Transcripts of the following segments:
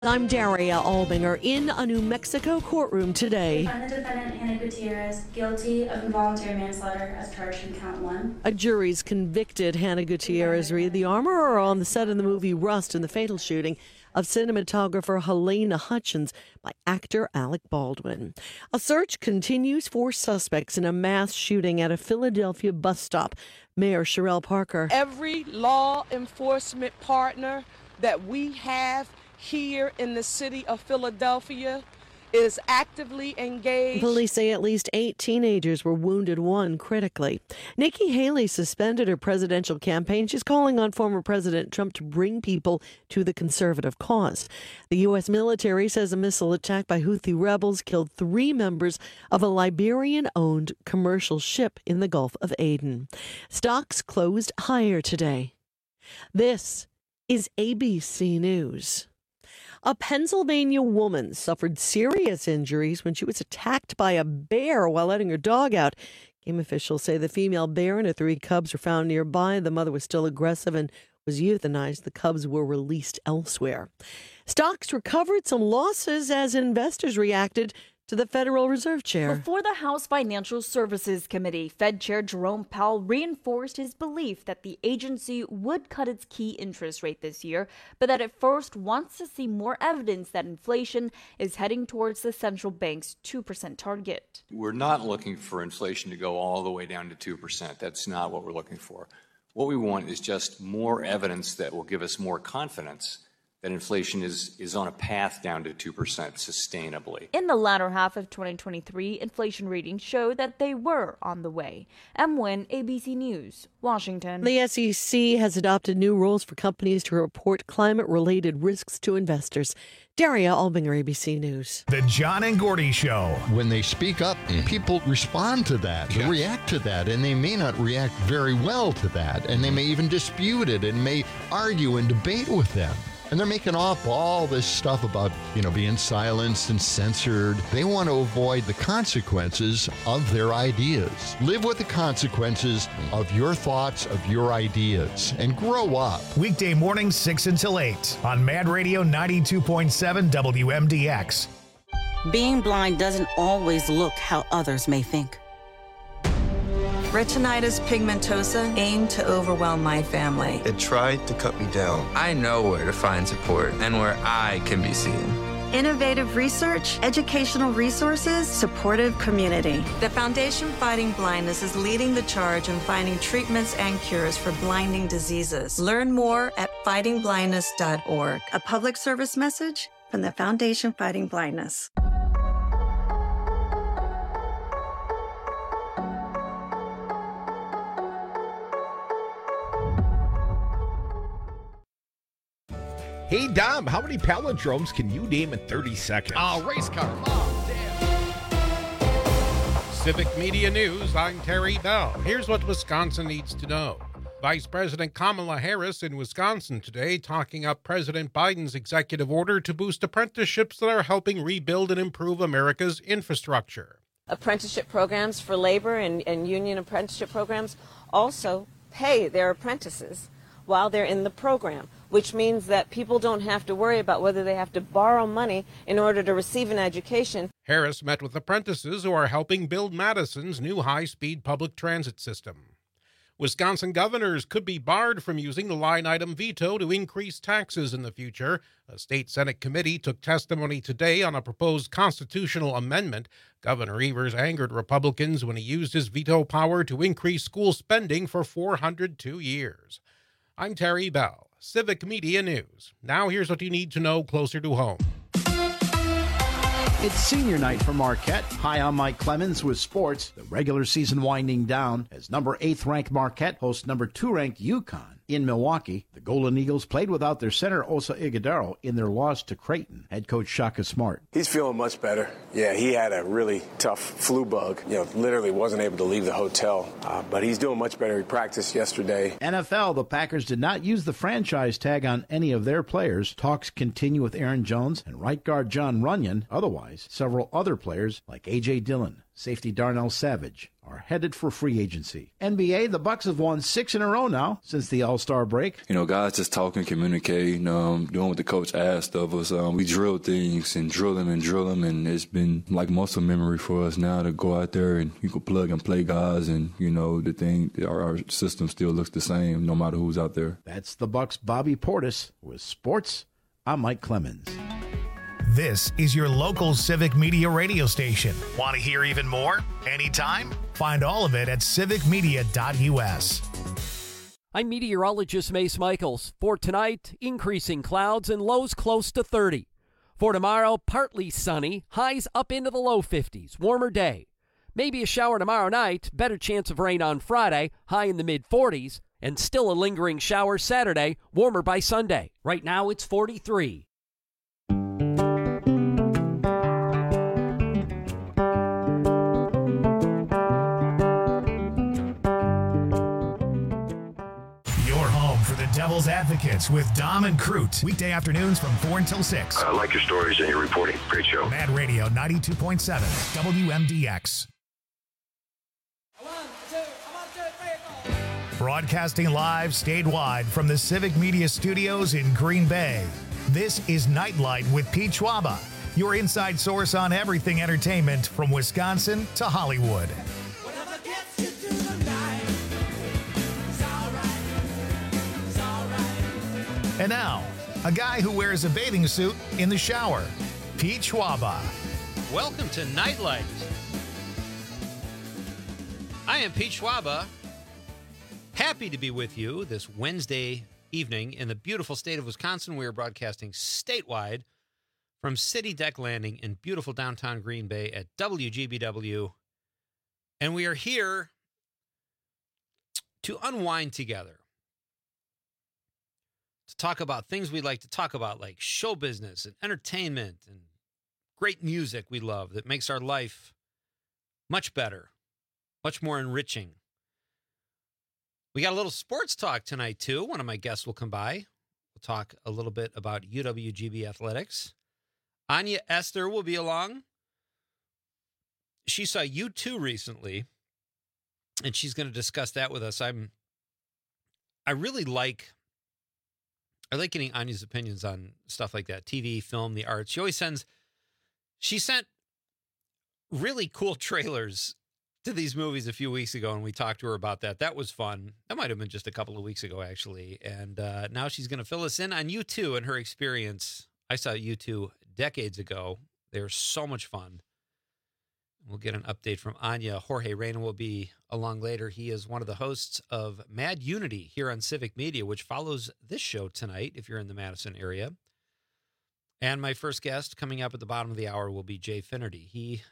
I'm Daria Albinger in a New Mexico courtroom today. Find the defendant, Hannah Gutierrez, guilty of involuntary manslaughter as charged in count 1. A jury's convicted Hannah Gutierrez, read the armorer on the set of the movie Rust in the fatal shooting of cinematographer Helena Hutchins by actor Alec Baldwin. A search continues for suspects in a mass shooting at a Philadelphia bus stop. Mayor Sherelle Parker. Every law enforcement partner that we have here in the city of Philadelphia is actively engaged. Police say at least 8 teenagers were wounded, 1 critically. Nikki Haley suspended her presidential campaign. She's calling on former President Trump to bring people to the conservative cause. The U.S. military says a missile attack by Houthi rebels killed 3 members of a Liberian-owned commercial ship in the Gulf of Aden. Stocks closed higher today. This is ABC News. A Pennsylvania woman suffered serious injuries when she was attacked by a bear while letting her dog out. Game officials say the female bear and her 3 cubs were found nearby. The mother was still aggressive and was euthanized. The cubs were released elsewhere. Stocks recovered some losses as investors reacted to the Federal Reserve Chair. Before the House Financial Services Committee, Fed Chair Jerome Powell reinforced his belief that the agency would cut its key interest rate this year, but that it first wants to see more evidence that inflation is heading towards the central bank's 2% target. We're not looking for inflation to go all the way down to 2%. That's not what we're looking for. What we want is just more evidence that will give us more confidence that inflation is on a path down to 2% sustainably. In the latter half of 2023, inflation readings showed that they were on the way. M. Nguyen, ABC News, Washington. The SEC has adopted new rules for companies to report climate-related risks to investors. Daria Albinger, ABC News. The John and Gordy Show. When they speak up, people respond to that, they react to that, and they may not react very well to that, and they may even dispute it and may argue and debate with them. And they're making up all this stuff about, being silenced and censored. They want to avoid the consequences of their ideas. Live with the consequences of your thoughts, of your ideas, and grow up. Weekday mornings 6 until 8 on Mad Radio 92.7 WMDX. Being blind doesn't always look how others may think. Retinitis pigmentosa aimed to overwhelm my family. It tried to cut me down. I know where to find support and where I can be seen. Innovative research, educational resources, supportive community. The Foundation Fighting Blindness is leading the charge in finding treatments and cures for blinding diseases. Learn more at fightingblindness.org. A public service message from the Foundation Fighting Blindness. Hey, Dom, how many palindromes can you name in 30 seconds? Race car. Mom, Dad. Civic Media News, I'm Terry Bell. Here's what Wisconsin needs to know. Vice President Kamala Harris in Wisconsin today talking up President Biden's executive order to boost apprenticeships that are helping rebuild and improve America's infrastructure. Apprenticeship programs for labor and union apprenticeship programs also pay their apprentices while they're in the program, which means that people don't have to worry about whether they have to borrow money in order to receive an education. Harris met with apprentices who are helping build Madison's new high-speed public transit system. Wisconsin governors could be barred from using the line-item veto to increase taxes in the future. A state Senate committee took testimony today on a proposed constitutional amendment. Governor Evers angered Republicans when he used his veto power to increase school spending for 402 years. I'm Terry Bell, Civic Media News. Now here's what you need to know closer to home. It's senior night for Marquette. Hi, I'm Mike Clemens with sports. The regular season winding down as number 8th ranked Marquette hosts number 2 ranked UConn in Milwaukee. The Golden Eagles played without their center Osa Ighodaro in their loss to Creighton. Head coach Shaka Smart. He's feeling much better. Yeah, he had a really tough flu bug. Literally wasn't able to leave the hotel. But he's doing much better. He practiced yesterday. NFL, the Packers did not use the franchise tag on any of their players. Talks continue with Aaron Jones and right guard John Runyon. Otherwise, several other players like A.J. Dillon, safety Darnell Savage, are headed for free agency. NBA, the Bucks have won 6 in a row now since the All-Star break. Guys just talking, communicating, doing what the coach asked of us. We drill things and drill them, and it's been like muscle memory for us now to go out there and you can plug and play guys, and our system still looks the same no matter who's out there. That's the Bucks' Bobby Portis with sports. I'm Mike Clemens. This is your local Civic Media radio station. Want to hear even more? Anytime? Find all of it at civicmedia.us. I'm meteorologist Mace Michaels. For tonight, increasing clouds and lows close to 30. For tomorrow, partly sunny, highs up into the low 50s, warmer day. Maybe a shower tomorrow night, better chance of rain on Friday, high in the mid-40s, and still a lingering shower Saturday, warmer by Sunday. Right now, it's 43. Devil's Advocates with Dom and Crute. Weekday afternoons from 4 until 6. I like your stories and your reporting. Great show. Mad Radio 92.7 WMDX. Broadcasting live statewide from the Civic Media Studios in Green Bay. This is Nightlight with Pete Schwaba, your inside source on everything entertainment from Wisconsin to Hollywood. And now, a guy who wears a bathing suit in the shower, Pete Schwaba. Welcome to Nightlight. I am Pete Schwaba. Happy to be with you this Wednesday evening in the beautiful state of Wisconsin. We are broadcasting statewide from City Deck Landing in beautiful downtown Green Bay at WGBW. And we are here to unwind together. To talk about things we like to talk about, like show business and entertainment and great music we love that makes our life much better, much more enriching. We got a little sports talk tonight, too. One of my guests will come by. We'll talk a little bit about UWGB athletics. Anya Esther will be along. She saw U2 recently, and she's going to discuss that with us. I like getting Anya's opinions on stuff like that, TV, film, the arts. She sent really cool trailers to these movies a few weeks ago, and we talked to her about that. That was fun. That might have been just a couple of weeks ago, actually. And now she's going to fill us in on U2 and her experience. I saw U2 decades ago. They're so much fun. We'll get an update from Anya. Jorge Reyna will be along later. He is one of the hosts of Mad Unity here on Civic Media, which follows this show tonight if you're in the Madison area. And my first guest coming up at the bottom of the hour will be Jay Finnerty.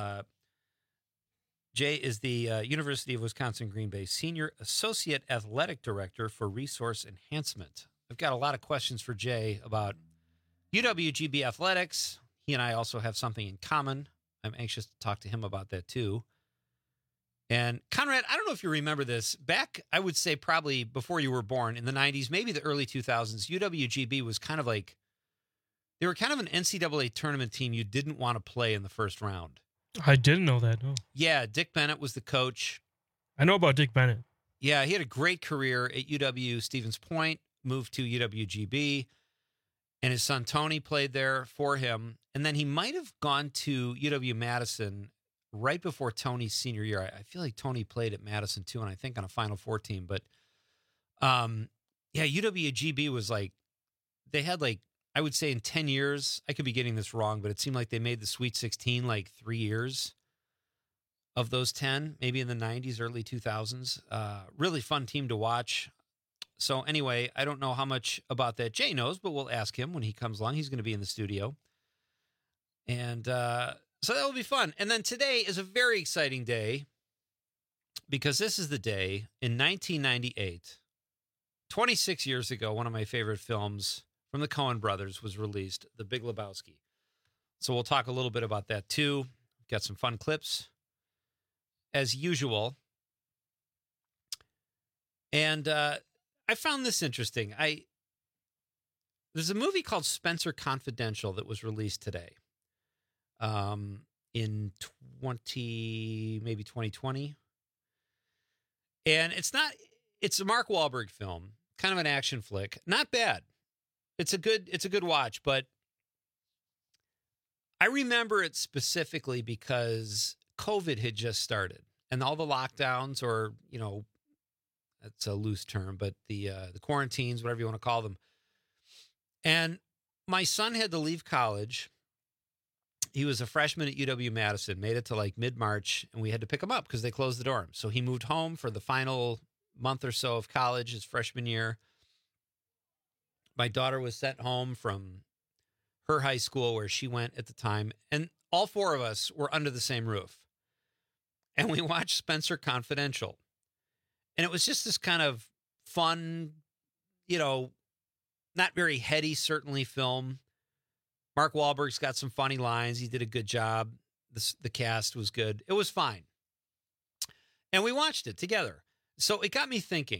Jay is the University of Wisconsin-Green Bay Senior Associate Athletic Director for Resource Enhancement. I've got a lot of questions for Jay about UWGB athletics. He and I also have something in common. I'm anxious to talk to him about that, too. And Conrad, I don't know if you remember this. Back, I would say probably before you were born, in the 90s, maybe the early 2000s, UWGB was kind of like, they were kind of an NCAA tournament team you didn't want to play in the first round. I didn't know that, no. Yeah, Dick Bennett was the coach. I know about Dick Bennett. Yeah, he had a great career at UW Stevens Point, moved to UWGB, and his son Tony played there for him. And then he might have gone to UW-Madison right before Tony's senior year. I feel like Tony played at Madison, too, and I think on a Final Four team. But, UWGB was like, they had like, I would say in 10 years, I could be getting this wrong, but it seemed like they made the Sweet 16 like 3 years of those 10, maybe in the 90s, early 2000s. Really fun team to watch. So anyway, I don't know how much about that Jay knows, but we'll ask him when he comes along. He's going to be in the studio. And so that will be fun. And then today is a very exciting day because this is the day in 1998, 26 years ago, one of my favorite films from the Coen brothers was released, The Big Lebowski. So we'll talk a little bit about that too. Got some fun clips as usual. And I found this interesting. There's a movie called Spencer Confidential that was released today. In maybe 2020, And it's a Mark Wahlberg film, kind of an action flick. Not bad. It's a good watch, but I remember it specifically because COVID had just started and all the lockdowns, or, that's a loose term, but the quarantines, whatever you want to call them. And my son had to leave college. He was a freshman at UW-Madison, made it to like mid-March, and we had to pick him up because they closed the dorm. So he moved home for the final month or so of college, his freshman year. My daughter was sent home from her high school where she went at the time, and all four of us were under the same roof. And we watched Spencer Confidential. And it was just this kind of fun, not very heady, certainly, film. Mark Wahlberg's got some funny lines. He did a good job. The cast was good. It was fine. And we watched it together. So it got me thinking,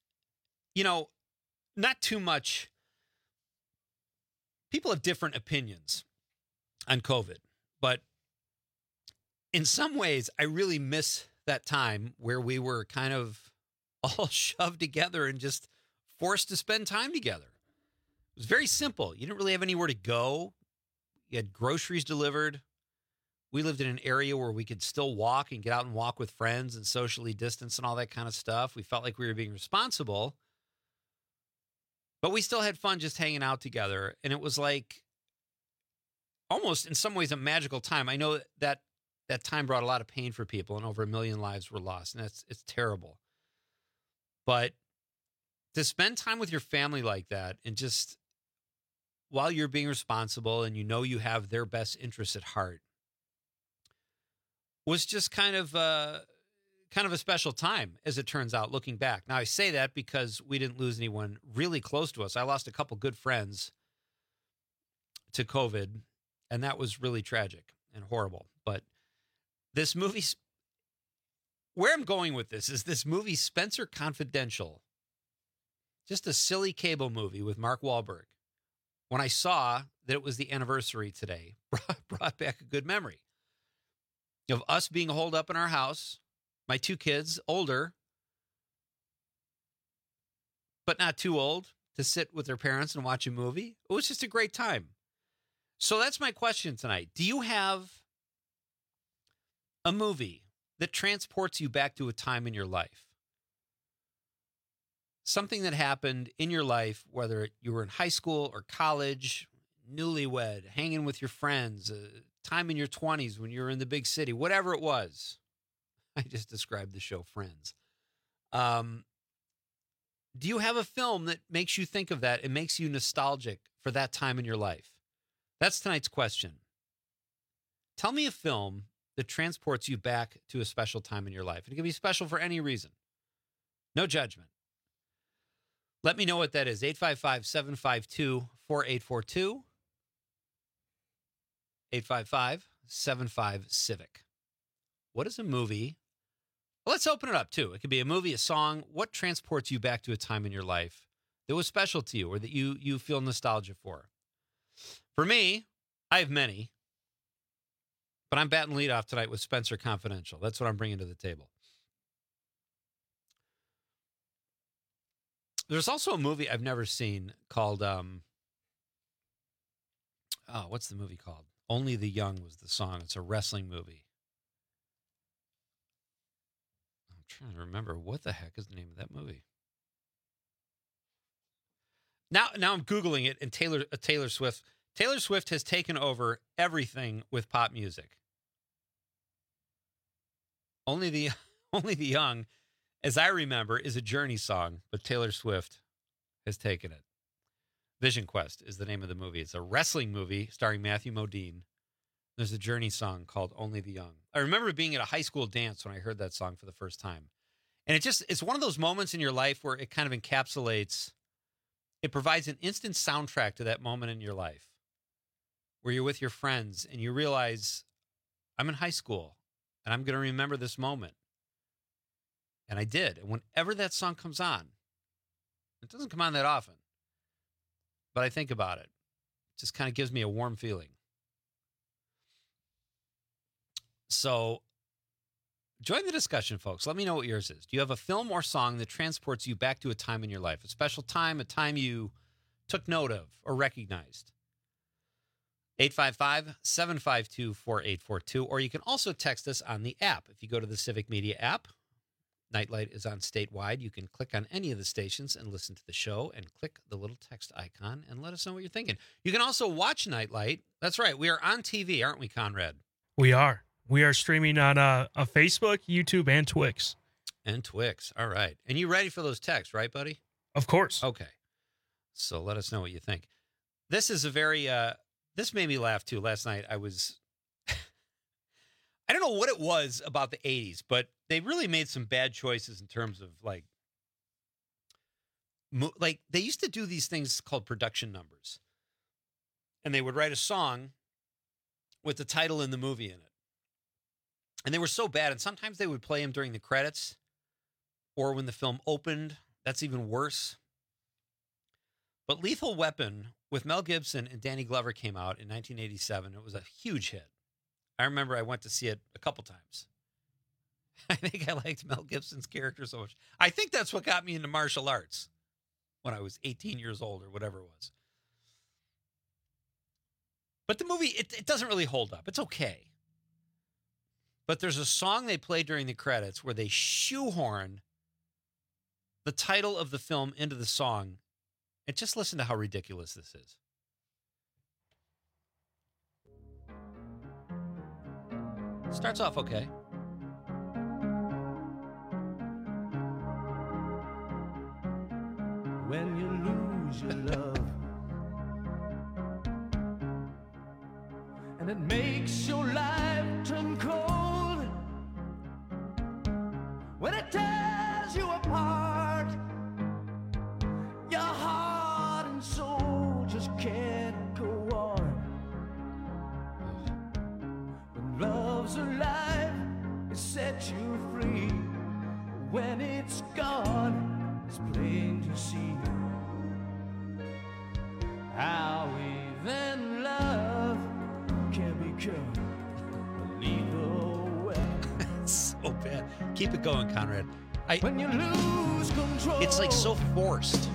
not too much. People have different opinions on COVID, but in some ways, I really miss that time where we were kind of all shoved together and just forced to spend time together. It was very simple. You didn't really have anywhere to go. You had groceries delivered. We lived in an area where we could still walk and get out and walk with friends and socially distance and all that kind of stuff. We felt like we were being responsible, but we still had fun just hanging out together. And it was like almost in some ways a magical time. I know that time brought a lot of pain for people, and over 1 million lives were lost. And it's terrible. But to spend time with your family like that, and just while you're being responsible and you have their best interests at heart, was just kind of a special time, as it turns out, looking back. Now, I say that because we didn't lose anyone really close to us. I lost a couple good friends to COVID, and that was really tragic and horrible. But this movie, where I'm going with this is this movie, Spencer Confidential, just a silly cable movie with Mark Wahlberg. When I saw that it was the anniversary today, brought back a good memory of us being holed up in our house, my two kids, older, but not too old, to sit with their parents and watch a movie. It was just a great time. So that's my question tonight. Do you have a movie that transports you back to a time in your life? Something that happened in your life, whether you were in high school or college, newlywed, hanging with your friends, time in your 20s when you were in the big city, whatever it was. I just described the show Friends. Do you have a film that makes you think of that and makes you nostalgic for that time in your life? That's tonight's question. Tell me a film that transports you back to a special time in your life. It can be special for any reason. No judgment. Let me know what that is. 855-752-4842. 855-75-CIVIC. What is a movie? Well, let's open it up, too. It could be a movie, a song. What transports you back to a time in your life that was special to you or that you feel nostalgia for? For me, I have many, but I'm batting leadoff tonight with Spencer Confidential. That's what I'm bringing to the table. There's also a movie I've never seen called, what's the movie called? Only the Young was the song. It's a wrestling movie. I'm trying to remember. What the heck is the name of that movie? Now I'm Googling it, and Taylor Swift. Taylor Swift has taken over everything with pop music. Only the Young, as I remember, is a Journey song, but Taylor Swift has taken it. Vision Quest is the name of the movie. It's a wrestling movie starring Matthew Modine. There's a Journey song called Only the Young. I remember being at a high school dance when I heard that song for the first time. And it's one of those moments in your life where it kind of encapsulates, it provides an instant soundtrack to that moment in your life where you're with your friends and you realize, I'm in high school and I'm going to remember this moment. And I did. And whenever that song comes on, it doesn't come on that often, but I think about it. It just kind of gives me a warm feeling. So Join the discussion, folks. Let me know what yours is. Do you have a film or song that transports you back to a time in your life, a special time, a time you took note of or recognized? 855-752-4842, or you can also text us on the app. If you go to the Civic Media app, Nightlight is on statewide. You can click on any of the stations and listen to the show and click the little text icon and let us know what you're thinking. You can also watch Nightlight. That's right. We are on TV, aren't we, Conrad? We are. We are streaming on Facebook, YouTube, and Twix. And Twix. All right. And you ready for those texts, right, buddy? Of course. Okay. So let us know what you think. This is a very, this made me laugh too. Last night I was, I don't know what it was about the 80s, but they really made some bad choices in terms of like they used to do these things called production numbers. And they would write a song with the title in the movie in it. And they were so bad. And sometimes they would play them during the credits or when the film opened. That's even worse. But Lethal Weapon with Mel Gibson and Danny Glover came out in 1987. It was a huge hit. I remember I went to see it a couple times. I think I liked Mel Gibson's character so much. I think that's what got me into martial arts when I was 18 years old or whatever it was. But the movie, it doesn't really hold up. It's okay. But there's a song they play during the credits where they shoehorn the title of the film into the song. And just listen to how ridiculous this is. Starts off okay. When you lose your love and it makes your life turn cold, when it tears you apart, your heart and soul just can't go on. When love's alive, it sets you free. When it's gone, it's plain to see how even love can become a lethal weapon. It's so bad. Keep it going, Conrad. When you lose control, it's like so forced.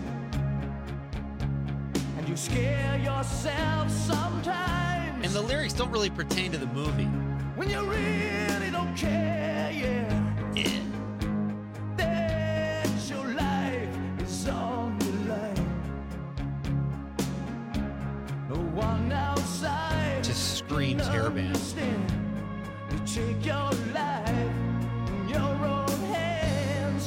And you scare yourself sometimes. And the lyrics don't really pertain to the movie. When you really don't care, yeah. That your life is on the line. No one outside just screams hairband. You take your life in your own hands.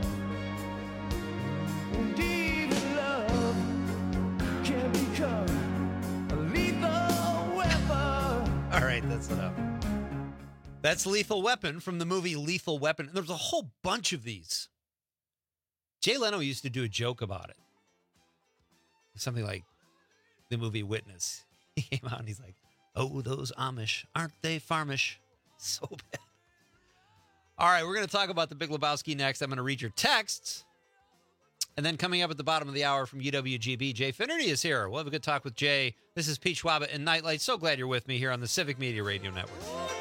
And even love can become a lethal weapon. All right, that's enough. That's Lethal Weapon from the movie Lethal Weapon. And there's a whole bunch of these. Jay Leno used to do a joke about it. Something like the movie Witness. He came out and he's like, oh, those Amish, aren't they farmish? So bad. All right, we're going to talk about the Big Lebowski next. I'm going to read your texts. And then coming up at the bottom of the hour from UWGB, Jay Finnerty is here. We'll have a good talk with Jay. This is Pete Schwaba and Nightlight. So glad you're with me here on the Civic Media Radio Network.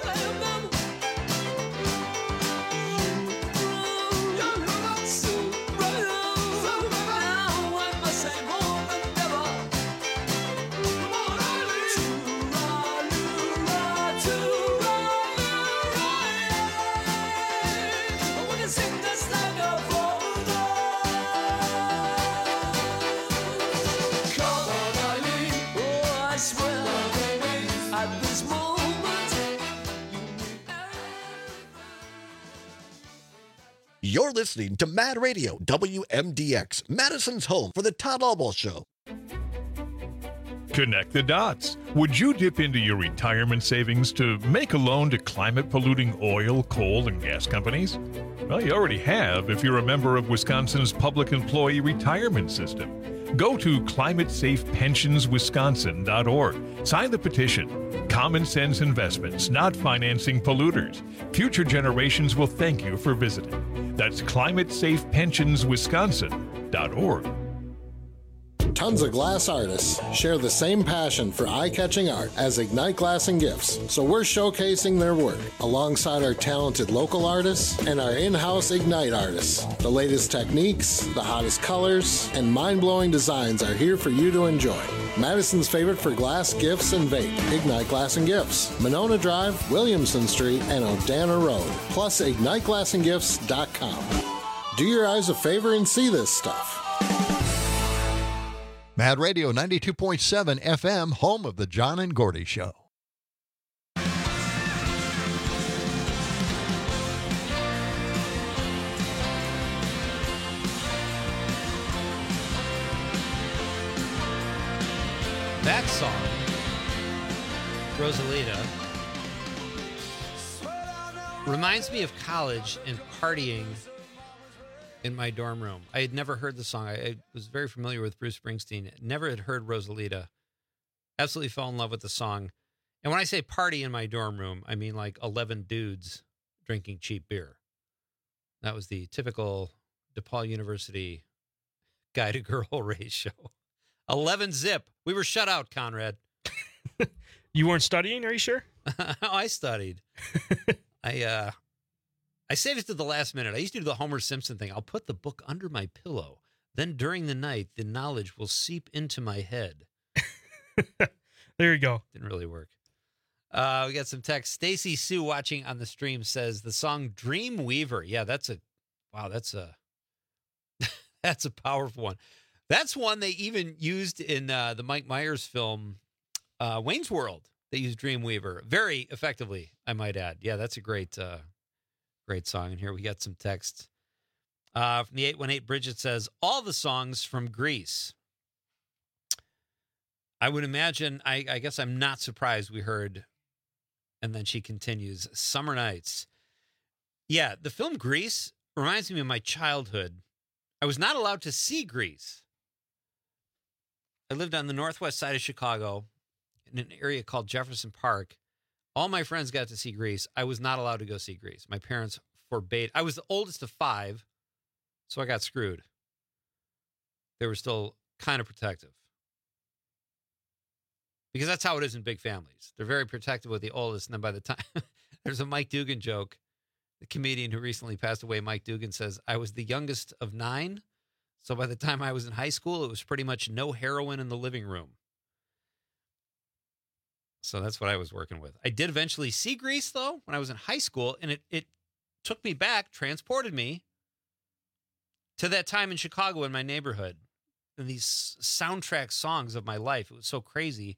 You're listening to Mad Radio, WMDX, Madison's home for the Todd Albaugh Show. Connect the dots. Would you dip into your retirement savings to make a loan to climate-polluting oil, coal, and gas companies? Well, you already have if you're a member of Wisconsin's Public Employee Retirement System. Go to climatesafepensionswisconsin.org. Sign the petition. Common sense investments, not financing polluters. Future generations will thank you for visiting. That's climatesafepensionswisconsin.org. Tons of glass artists share the same passion for eye-catching art as Ignite Glass and Gifts, so we're showcasing their work alongside our talented local artists and our in-house Ignite artists. The latest techniques, the hottest colors, and mind-blowing designs are here for you to enjoy. Madison's favorite for glass, gifts, and vape, Ignite Glass and Gifts, Monona Drive, Williamson Street, and Odana Road, plus IgniteGlassandGifts.com. Do your eyes a favor and see this stuff. Mad Radio 92.7 FM, home of the John and Gordy Show. That song, Rosalita, reminds me of college and partying in my dorm room. I had never heard the song. I was very familiar with Bruce Springsteen. Never had heard Rosalita. Absolutely fell in love with the song. And when I say party in my dorm room, I mean like 11 dudes drinking cheap beer. That was the typical DePaul University guy-to-girl race show. 11 zip. We were shut out, Conrad. You weren't studying, are you sure? I studied. I saved it to the last minute. I used to do the Homer Simpson thing. I'll put the book under my pillow. Then during the night, the knowledge will seep into my head. There you go. Didn't really work. We got some text. Stacy Sue watching on the stream says the song Dreamweaver. Yeah, that's a that's a powerful one. That's one they even used in the Mike Myers film Wayne's World. They used Dreamweaver very effectively, I might add. Yeah, that's a great song. And here we got some text. From the 818, Bridget says, all the songs from Grease. I would imagine, I guess I'm not surprised we heard, and then she continues, Summer Nights. Yeah, the film Grease reminds me of my childhood. I was not allowed to see Grease. I lived on the northwest side of Chicago in an area called Jefferson Park. All my friends got to see Grease. I was not allowed to go see Grease. My parents forbade. I was the oldest of 5, so I got screwed. They were still kind of protective. Because that's how it is in big families. They're very protective with the oldest, and then by the time, there's a Mike Dugan joke. The comedian who recently passed away, Mike Dugan, says, I was the youngest of 9, so by the time I was in high school, it was pretty much no heroin in the living room. So that's what I was working with. I did eventually see Grease, though, when I was in high school, and it took me back, transported me to that time in Chicago in my neighborhood, and these soundtrack songs of my life. It was so crazy.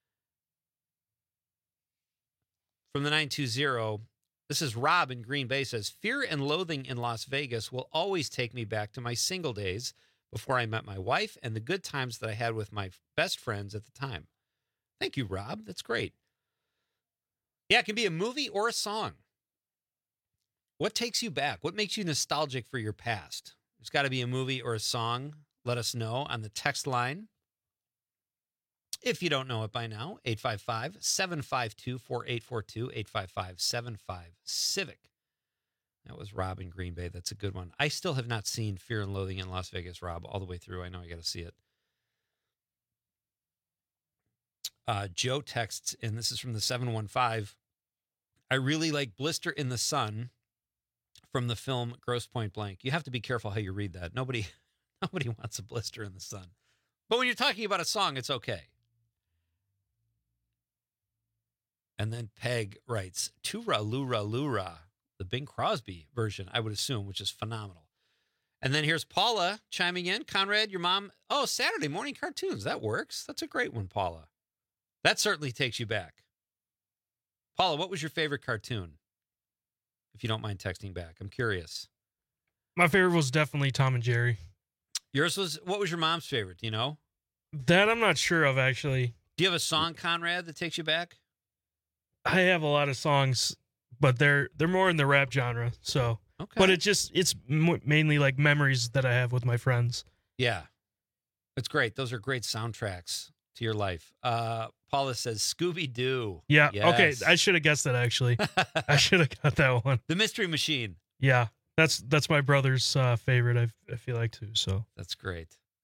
From the 920, this is Rob in Green Bay, says, Fear and Loathing in Las Vegas will always take me back to my single days before I met my wife and the good times that I had with my best friends at the time. Thank you, Rob. That's great. Yeah, it can be a movie or a song. What takes you back? What makes you nostalgic for your past? There's got to be a movie or a song. Let us know on the text line. If you don't know it by now, 855-752-4842, 855-75-CIVIC. That was Rob in Green Bay. That's a good one. I still have not seen Fear and Loathing in Las Vegas, Rob, all the way through. I know I got to see it. Joe texts, and this is from the 715. I really like Blister in the Sun from the film Grosse Pointe Blank. You have to be careful how you read that. Nobody wants a blister in the sun. But when you're talking about a song, it's okay. And then Peg writes, Tura Lura Lura, the Bing Crosby version, I would assume, which is phenomenal. And then here's Paula chiming in. Conrad, your mom, Saturday morning cartoons. That works. That's a great one, Paula. That certainly takes you back. Paula, what was your favorite cartoon? If you don't mind texting back. I'm curious. My favorite was definitely Tom and Jerry. What was your mom's favorite? Do you know? That I'm not sure of, actually. Do you have a song, Conrad, that takes you back? I have a lot of songs, but they're more in the rap genre. So, okay. But it's mainly like memories that I have with my friends. Yeah, it's great. Those are great soundtracks to your life. Paula says Scooby-Doo. Yeah. Yes. Okay. I should have guessed that, actually. I should have got that one. The Mystery Machine. Yeah. That's my brother's favorite, I feel like, too. So that's great.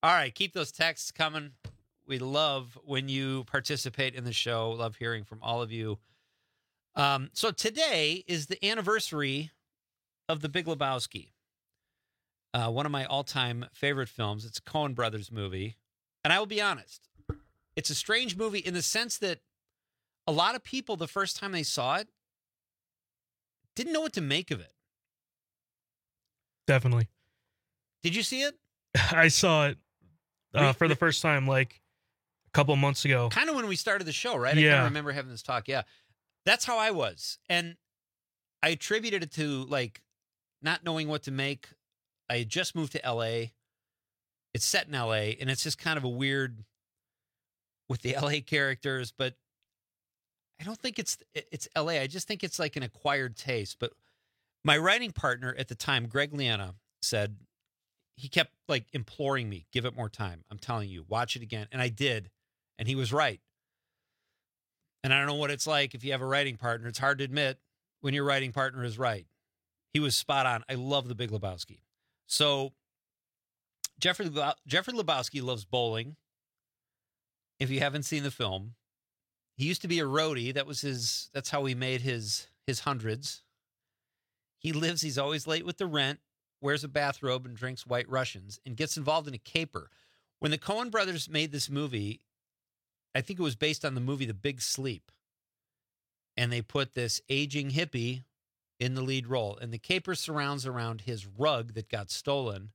All right, keep those texts coming. We love when you participate in the show. Love hearing from all of you. So today is the anniversary of The Big Lebowski. One of my all-time favorite films. It's a Coen Brothers movie. And I will be honest, it's a strange movie in the sense that a lot of people, the first time they saw it, didn't know what to make of it. Definitely. Did you see it? I saw it for the first time like a couple of months ago. Kind of when we started the show, right? Yeah. I kind of remember having this talk. Yeah. That's how I was. And I attributed it to like not knowing what to make. I had just moved to LA. It's set in LA, and it's just kind of a weird with the LA characters, but I don't think it's LA. I just think it's like an acquired taste. But my writing partner at the time, Greg Liana, said, he kept like imploring me, give it more time. I'm telling you, watch it again. And I did. And he was right. And I don't know what it's like if you have a writing partner. It's hard to admit when your writing partner is right. He was spot on. I love The Big Lebowski. So Jeffrey Lebowski loves bowling. If you haven't seen the film, he used to be a roadie. That's how he made his hundreds. He's always late with the rent, wears a bathrobe and drinks White Russians, and gets involved in a caper. When the Coen brothers made this movie, I think it was based on the movie The Big Sleep. And they put this aging hippie in the lead role. And the caper surrounds around his rug that got stolen.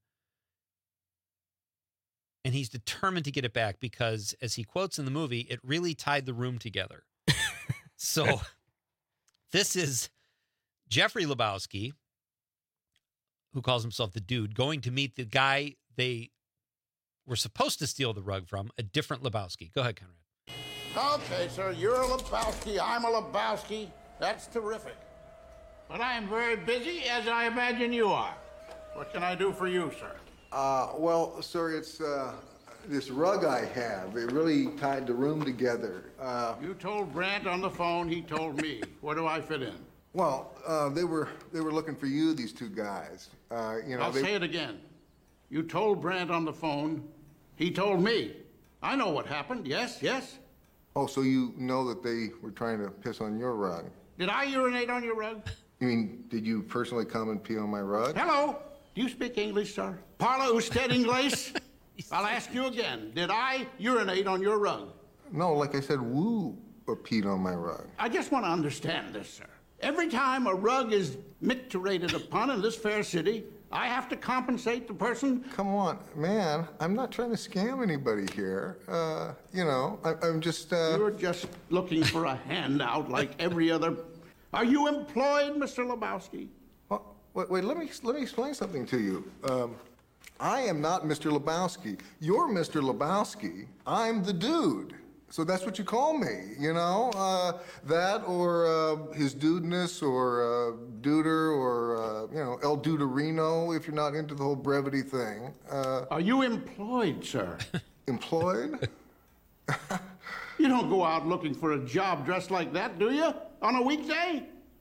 And he's determined to get it back because, as he quotes in the movie, it really tied the room together. So this is Jeffrey Lebowski, who calls himself the Dude, going to meet the guy they were supposed to steal the rug from, a different Lebowski. Go ahead, Conrad. Okay, sir, you're a Lebowski, I'm a Lebowski. That's terrific. But I am very busy, as I imagine you are. What can I do for you, sir? Well, sir, it's this rug I have. It really tied the room together. You told Brandt on the phone, he told me. Where do I fit in? Well, they were looking for you, these two guys. I'll say it again. You told Brandt on the phone, he told me. I know what happened, yes? Oh, so you know that they were trying to piss on your rug? Did I urinate on your rug? You mean, did you personally come and pee on my rug? Hello? Do you speak English, sir? Parla usted inglés? I'll ask you again. Did I urinate on your rug? No, like I said, Wu peed on my rug. I just want to understand this, sir. Every time a rug is micturated upon in this fair city, I have to compensate the person. Come on, man. I'm not trying to scam anybody here. I'm just... You're just looking for a handout like every other... Are you employed, Mr. Lebowski? Wait, let me explain something to you. I am not Mr. Lebowski. You're Mr. Lebowski. I'm the Dude. So that's what you call me, that or his dudeness or Duder or, El Duderino if you're not into the whole brevity thing. Are you employed, sir? Employed? You don't go out looking for a job dressed like that, do you? On a weekday?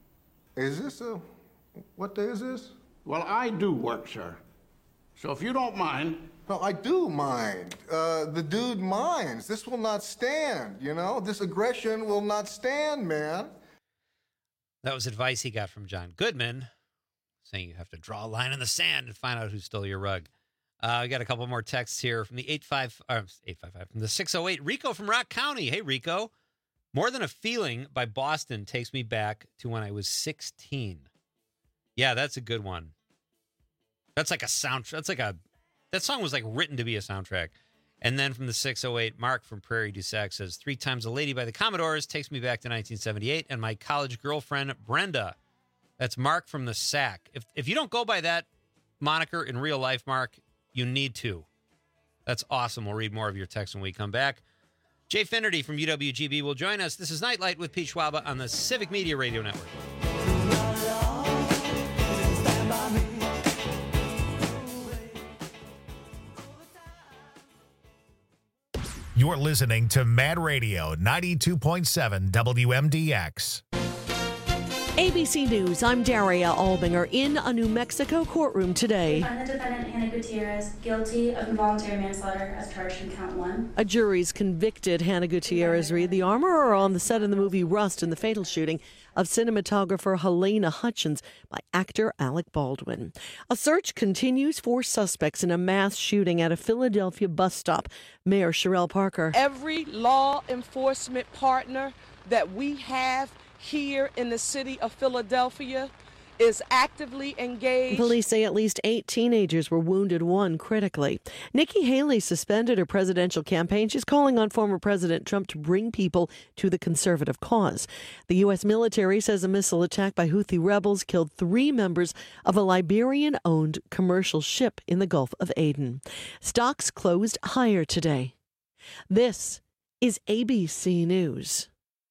What day is this? Well, I do work, sir. So if you don't mind... No, I do mind. The Dude minds. This will not stand, This aggression will not stand, man. That was advice he got from John Goodman, saying you have to draw a line in the sand and find out who stole your rug. We got a couple more texts here from the 855 from the 608. Rico from Rock County. Hey, Rico. More Than a Feeling by Boston takes me back to when I was 16. Yeah, that's a good one. That's like a soundtrack. That song was like written to be a soundtrack. And then from the 608, Mark from Prairie du Sac says, 3 Times a Lady by the Commodores takes me back to 1978 and my college girlfriend, Brenda. That's Mark from the Sac. If you don't go by that moniker in real life, Mark, you need to. That's awesome. We'll read more of your text when we come back. Jay Finnerty from UWGB will join us. This is Nightlight with Pete Schwaba on the Civic Media Radio Network. You're listening to Mad Radio 92.7 WMDX. ABC News, I'm Daria Albinger in a New Mexico courtroom today. We find the defendant, Hannah Gutierrez, guilty of involuntary manslaughter as charged in count 1. A jury's convicted Hannah Gutierrez, Reed, the armorer on the set of the movie Rust in the fatal shooting of cinematographer Helena Hutchins by actor Alec Baldwin. A search continues for suspects in a mass shooting at a Philadelphia bus stop. Mayor Sherelle Parker. Every law enforcement partner that we have here in the city of Philadelphia is actively engaged. Police say at least 8 teenagers were wounded, 1 critically. Nikki Haley suspended her presidential campaign. She's calling on former President Trump to bring people to the conservative cause. The U.S. military says a missile attack by Houthi rebels killed 3 members of a Liberian-owned commercial ship in the Gulf of Aden. Stocks closed higher today. This is ABC News.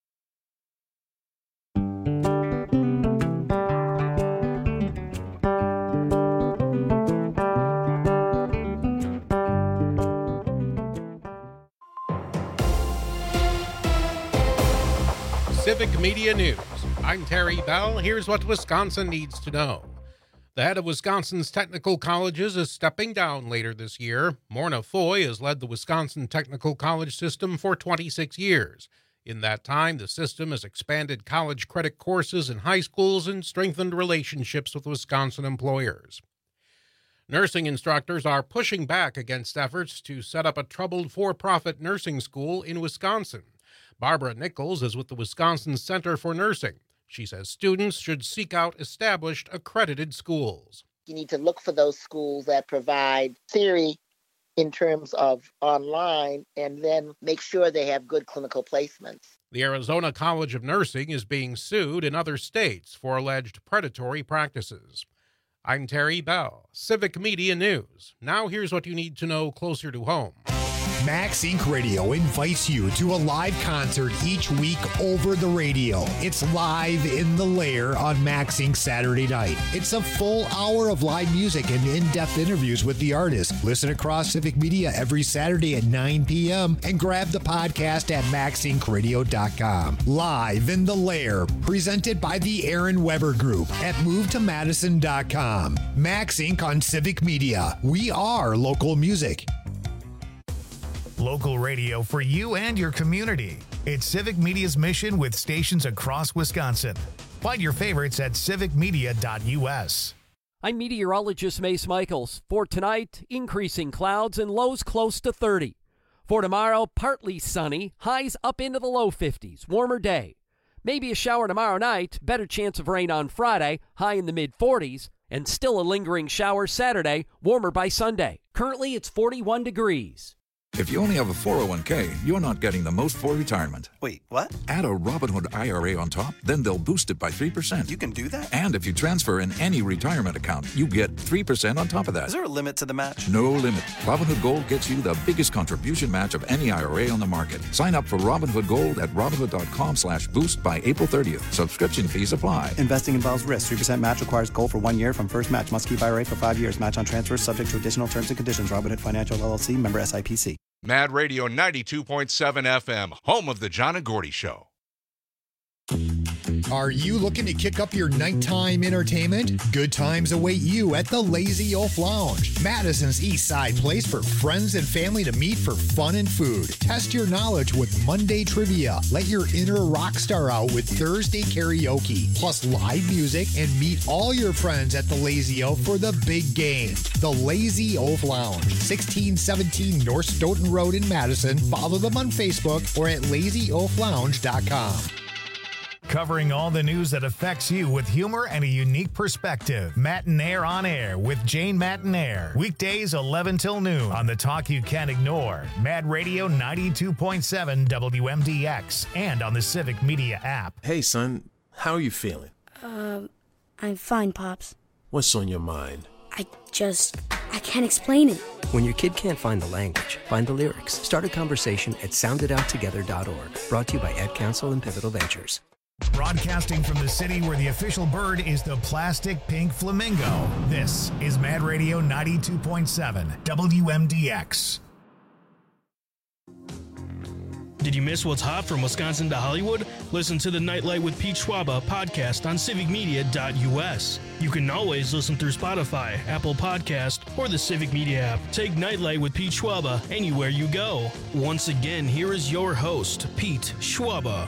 Civic Media News. I'm Terry Bell. Here's what Wisconsin needs to know. The head of Wisconsin's technical colleges is stepping down later this year. Morna Foy has led the Wisconsin Technical College system for 26 years. In that time, the system has expanded college credit courses in high schools and strengthened relationships with Wisconsin employers. Nursing instructors are pushing back against efforts to set up a troubled for-profit nursing school in Wisconsin. Barbara Nichols is with the Wisconsin Center for Nursing. She says students should seek out established, accredited schools. You need to look for those schools that provide theory in terms of online and then make sure they have good clinical placements. The Arizona College of Nursing is being sued in other states for alleged predatory practices. I'm Terry Bell, Civic Media News. Now here's what you need to know closer to home. Max Inc. Radio invites you to a live concert each week over the radio. It's Live in the Lair on Max Inc. Saturday night. It's a full hour of live music and in-depth interviews with the artists. Listen across Civic Media every Saturday at 9 p.m. and grab the podcast at maxincradio.com. Live in the Lair, presented by the Aaron Weber Group at movetomadison.com. Max Inc. on Civic Media. We are local music. Local radio for you and your community. It's Civic Media's mission with stations across Wisconsin. Find your favorites at civicmedia.us. I'm meteorologist Mace Michaels. For tonight, increasing clouds and lows close to 30. For tomorrow, partly sunny, highs up into the low 50s, warmer day. Maybe a shower tomorrow night, better chance of rain on Friday, high in the mid-40s, and still a lingering shower Saturday, warmer by Sunday. Currently, it's 41 degrees. If you only have a 401k, you're not getting the most for retirement. Wait, what? Add a Robinhood IRA on top, then they'll boost it by 3%. You can do that? And if you transfer in any retirement account, you get 3% on top of that. Is there a limit to the match? No limit. Robinhood Gold gets you the biggest contribution match of any IRA on the market. Sign up for Robinhood Gold at Robinhood.com/boost by April 30th. Subscription fees apply. Investing involves risk. 3% match requires gold for 1 year from first match. Must keep IRA for 5 years. Match on transfers subject to additional terms and conditions. Robinhood Financial LLC, member SIPC. Mad Radio 92.7 FM, home of the John and Gordy Show. Are you looking to kick up your nighttime entertainment? Good times await you at the Lazy Oaf Lounge, Madison's East Side place for friends and family to meet for fun and food. Test your knowledge with Monday trivia. Let your inner rock star out with Thursday karaoke, plus live music, and meet all your friends at the Lazy Oaf for the big game. The Lazy Oaf Lounge, 1617 North Stoughton Road in Madison. Follow them on Facebook or at lazyoaflounge.com. Covering all the news that affects you with humor and a unique perspective. Matinaire on Air with Jane Matinaire. Weekdays 11 till noon on the talk you can't ignore. Mad Radio 92.7 WMDX and on the Civic Media app. Hey, son. How are you feeling? I'm fine, Pops. What's on your mind? I can't explain it. When your kid can't find the language, find the lyrics. Start a conversation at sounditouttogether.org. Brought to you by Ad Council and Pivotal Ventures. Broadcasting from the city where the official bird is the plastic pink flamingo. This is Mad Radio 92.7 WMDX. Did you miss what's hot from Wisconsin to Hollywood? Listen to the Nightlight with Pete Schwaba podcast on civicmedia.us. You can always listen through Spotify, Apple Podcast, or the Civic Media app. Take Nightlight with Pete Schwaba anywhere you go. Once again, here is your host, Pete Schwaba.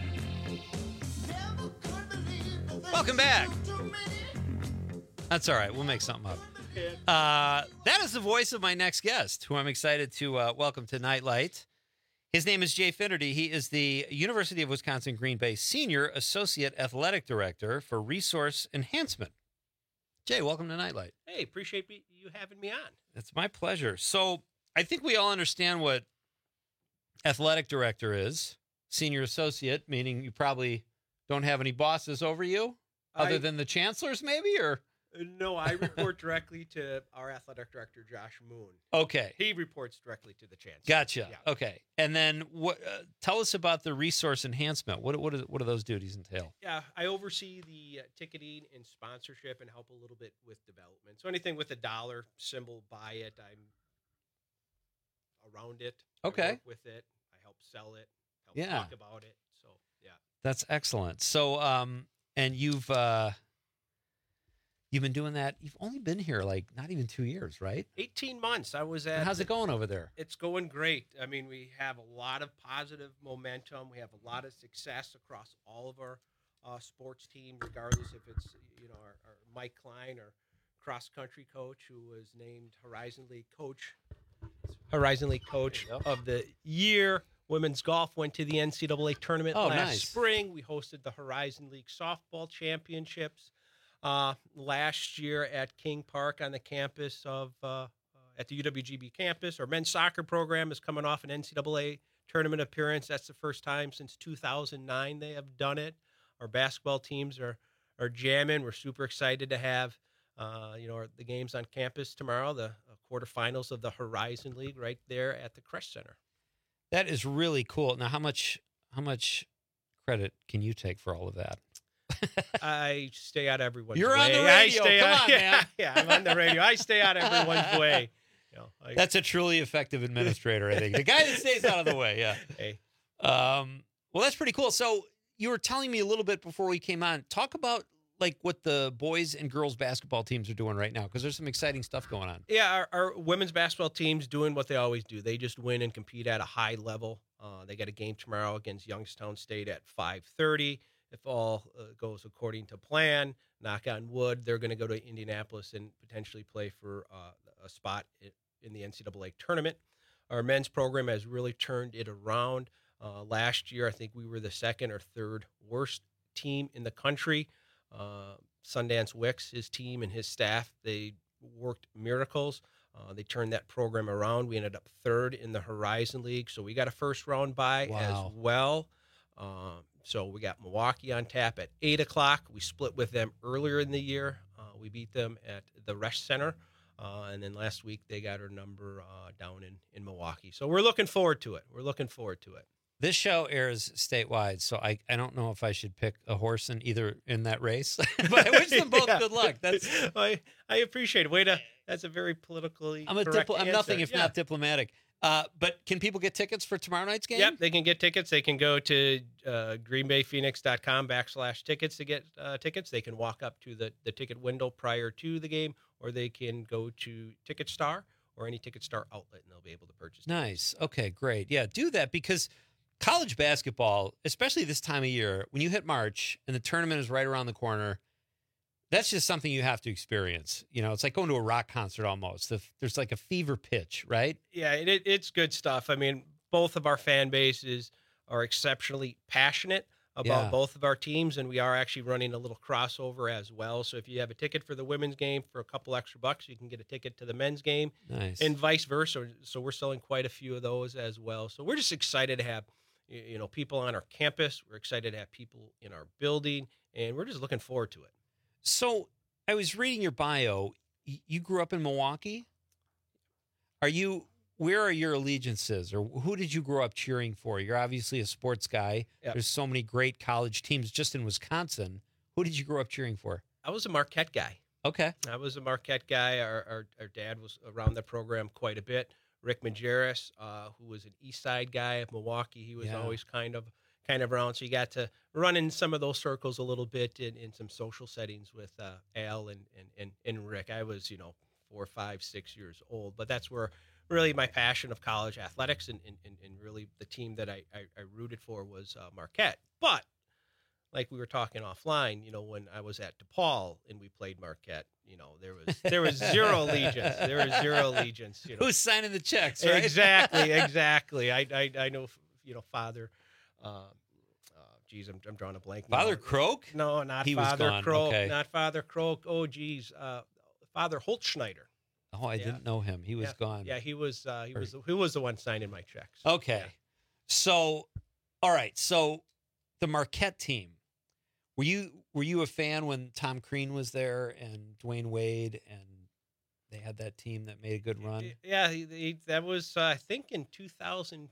Welcome back. That's all right. We'll make something up. That is the voice of my next guest, who I'm excited to welcome to Nightlight. His name is Jay Finnerty. He is the University of Wisconsin-Green Bay Senior Associate Athletic Director for Resource Enhancement. Jay, welcome to Nightlight. Hey, appreciate you having me on. It's my pleasure. So I think we all understand what athletic director is. Senior associate, meaning you probably don't have any bosses over you other than the chancellors maybe, or? No, I report directly to our athletic director, Josh Moon. Okay. He reports directly to the chancellor. Gotcha. Yeah. Okay. And then what? Tell us about the resource enhancement. What do those duties entail? Yeah, I oversee the ticketing and sponsorship and help a little bit with development. So anything with a dollar symbol, buy it. I'm around it. Okay. I work with it. I help sell it. Help talk about it. So yeah. That's excellent. So and you've been doing that. You've only been here like not even 2 years, right? 18 months. I was at. How's it going over there? It's going great. I mean, we have a lot of positive momentum. We have a lot of success across all of our sports teams, regardless if it's our Mike Klein, our cross country coach, who was named Horizon League coach of the year. Women's golf went to the NCAA tournament last spring. We hosted the Horizon League softball championships last year at King Park on the campus of at the UWGB campus. Our men's soccer program is coming off an NCAA tournament appearance. That's the first time since 2009 they have done it. Our basketball teams are jamming. We're super excited to have the games on campus tomorrow, the quarterfinals of the Horizon League right there at the Kresch Center. That is really cool. Now, how much credit can you take for all of that? I stay out everyone's You're way. on the radio. Come on, man. Yeah, I'm on the radio. I stay out everyone's way. That's a truly effective administrator, I think. The guy that stays out of the way, yeah. Hey. Well, that's pretty cool. So you were telling me a little bit before we came on. Talk about like what the boys and girls basketball teams are doing right now, because there's some exciting stuff going on. Yeah, our women's basketball team's doing what they always do. They just win and compete at a high level. They got a game tomorrow against Youngstown State at 5:30. If all goes according to plan, knock on wood, they're going to go to Indianapolis and potentially play for a spot in the NCAA tournament. Our men's program has really turned it around. Last year, I think we were the second or third worst team in the country. Sundance Wicks, his team and his staff, they worked miracles. They turned that program around. We ended up third in the Horizon League, so we got a first round bye as well. So we got Milwaukee on tap at 8 o'clock. We split with them earlier in the year. We beat them at the Resch Center. And then last week they got our number down in Milwaukee. So we're looking forward to it. This show airs statewide, so I don't know if I should pick a horse in that race, but I wish them both good luck. I appreciate it. That's a very politically I'm correct nothing answer. if not diplomatic. But can people get tickets for tomorrow night's game? Yep, they can get tickets. They can go to greenbayphoenix.com/tickets to get tickets. They can walk up to the ticket window prior to the game, or they can go to TicketStar or any TicketStar outlet, and they'll be able to purchase tickets. Nice. Okay, great. Yeah, do that, because college basketball, especially this time of year, when you hit March and the tournament is right around the corner, that's just something you have to experience. It's like going to a rock concert almost. There's like a fever pitch, right? Yeah, it's good stuff. I mean, both of our fan bases are exceptionally passionate about both of our teams, and we are actually running a little crossover as well. So if you have a ticket for the women's game for a couple extra bucks, you can get a ticket to the men's game. Nice. And vice versa. So we're selling quite a few of those as well. So we're just excited to have people on our campus. We're excited to have people in our building, and we're just looking forward to it. So I was reading your bio. You grew up in Milwaukee. Where are your allegiances, or who did you grow up cheering for? You're obviously a sports guy. Yep. There's so many great college teams just in Wisconsin. Who did you grow up cheering for? I was a Marquette guy. Okay. I was a Marquette guy. Our dad was around the program quite a bit. Rick Majerus, who was an East Side guy of Milwaukee. He was always kind of around. So you got to run in some of those circles a little bit in some social settings with Al and Rick. I was, 4, 5, 6 years old, but that's where really my passion of college athletics and really the team that I rooted for was Marquette. But like we were talking offline, when I was at DePaul and we played Marquette, there was zero allegiance. There was zero allegiance. Who's signing the checks? Right? Exactly. I know. Father. I'm drawing a blank. Father Croak? No, not he Father was gone. Croak. Okay. Not Father Croak. Oh, geez. Father Holtschneider. Oh, I didn't know him. He was gone. Yeah, he was the one signing my checks. Okay. Yeah. So, all right. So, the Marquette team. Were you a fan when Tom Crean was there and Dwayne Wade and they had that team that made a good run? Yeah, that was I think in 2003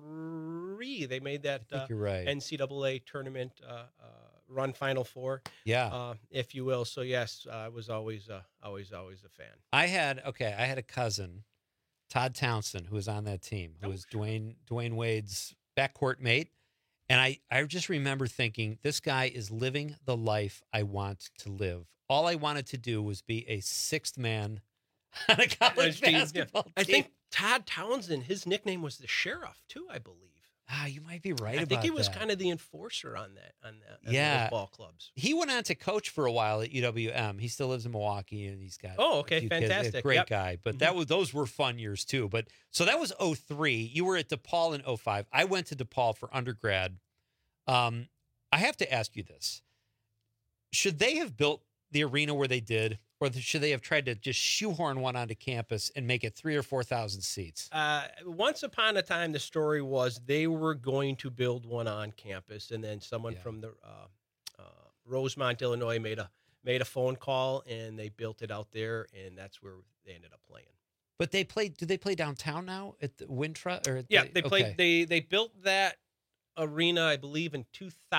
they made that you're right. NCAA tournament run Final Four. Yeah, if you will. So yes, I was always a fan. I had a cousin, Todd Townsend, who was on that team, who was Dwayne Wade's backcourt mate. And I just remember thinking, this guy is living the life I want to live. All I wanted to do was be a sixth man on a college basketball team. I think Todd Townsend, his nickname was the Sheriff, too, I believe. You might be right about that. I think he was kind of the enforcer on those ball clubs. He went on to coach for a while at UWM. He still lives in Milwaukee, and he's got fantastic. Great guy. But those were fun years, too. But so that was 2003. You were at DePaul in 2005. I went to DePaul for undergrad. I have to ask you this. Should they have built the arena where they did, or should they have tried to just shoehorn one onto campus and make it 3,000 or 4,000 seats? Once upon a time, the story was they were going to build one on campus, and then someone from the Rosemont, Illinois, made a phone call, and they built it out there, and that's where they ended up playing. But they played. Do they play downtown now at the Wintra? Or they played. They built that arena, I believe, in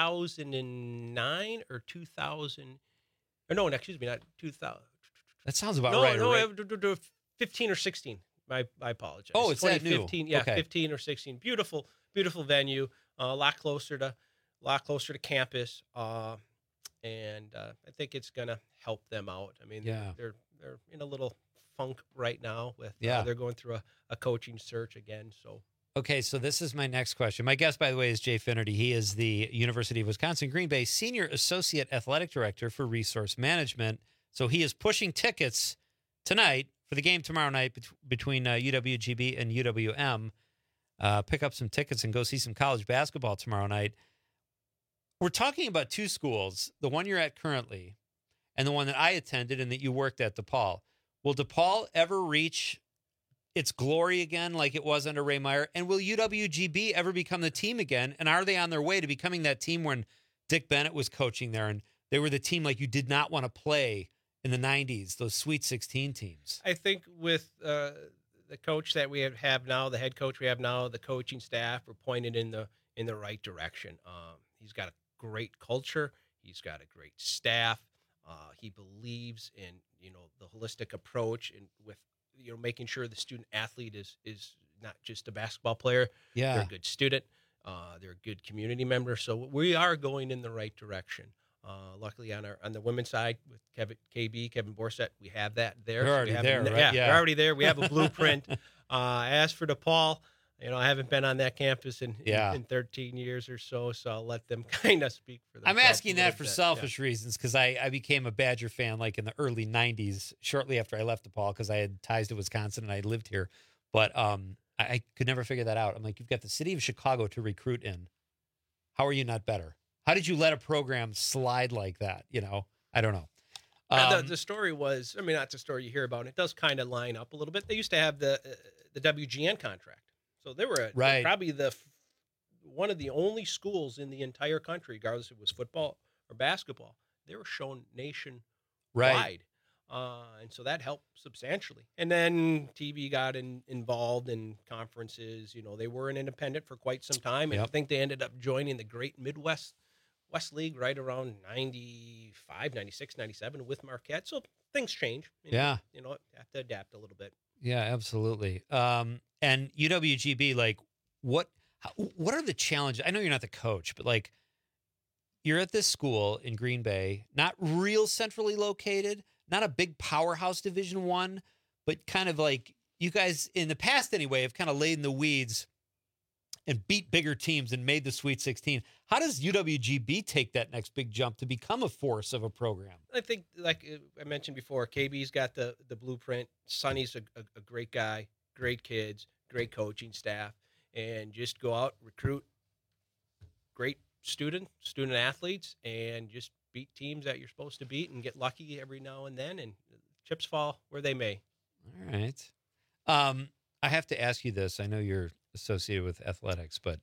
2009 or 2000. Or no, excuse me, not 2000. That sounds about right. No, 15 or 16. I apologize. Oh, it's that new. 2015. Yeah, okay. 15 or 16. Beautiful venue. A lot closer to campus. And I think it's gonna help them out. I mean, they're in a little funk right now with they're going through a coaching search again. So. Okay, so this is my next question. My guest, by the way, is Jay Finnerty. He is the University of Wisconsin Green Bay Senior Associate Athletic Director for Resource Management. So he is pushing tickets tonight for the game tomorrow night between UWGB and UWM. Pick up some tickets and go see some college basketball tomorrow night. We're talking about two schools, the one you're at currently and the one that I attended and that you worked at, DePaul. Will DePaul ever reach its glory again like it was under Ray Meyer? And will UWGB ever become the team again? And are they on their way to becoming that team when Dick Bennett was coaching there and they were the team like you did not want to play in the 90s, those Sweet 16 teams? I think with the coach that we have now, the head coach we have now, the coaching staff, we're pointed in the right direction. He's got a great culture. He's got a great staff. He believes in, the holistic approach and with, making sure the student athlete is not just a basketball player. Yeah. They're a good student. They're a good community member. So we are going in the right direction. Luckily on the women's side with Kevin Borsett, we have that there. They're already there, right? Yeah, they're already there. We have a blueprint. As for DePaul, I haven't been on that campus in 13 years or so, so I'll let them kind of speak for themselves. I'm asking that for selfish reasons because I became a Badger fan like in the early 90s, shortly after I left DePaul because I had ties to Wisconsin and I lived here. But I could never figure that out. I'm like, you've got the city of Chicago to recruit in. How are you not better? How did you let a program slide like that? I don't know. The story was, not the story you hear about. It does kind of line up a little bit. They used to have the WGN contract. So they were probably one of the only schools in the entire country, regardless if it was football or basketball. They were shown nationwide. Right. And so that helped substantially. And then TV got involved in conferences. They were an independent for quite some time. And I think they ended up joining the Great Midwest League right around 95, 96, 97 with Marquette. So things change. You have to adapt a little bit. Yeah, absolutely. And UWGB, like, what are the challenges? I know you're not the coach, but like, you're at this school in Green Bay, not real centrally located, not a big powerhouse Division I, but kind of like you guys in the past anyway have kind of laid in the weeds and beat bigger teams and made the Sweet 16. How does UWGB take that next big jump to become a force of a program? I think, like I mentioned before, KB's got the blueprint. Sonny's a great guy, great kids, great coaching staff, and just go out, recruit great student athletes, and just beat teams that you're supposed to beat and get lucky every now and then, and chips fall where they may. All right. I have to ask you this. I know you're associated with athletics, but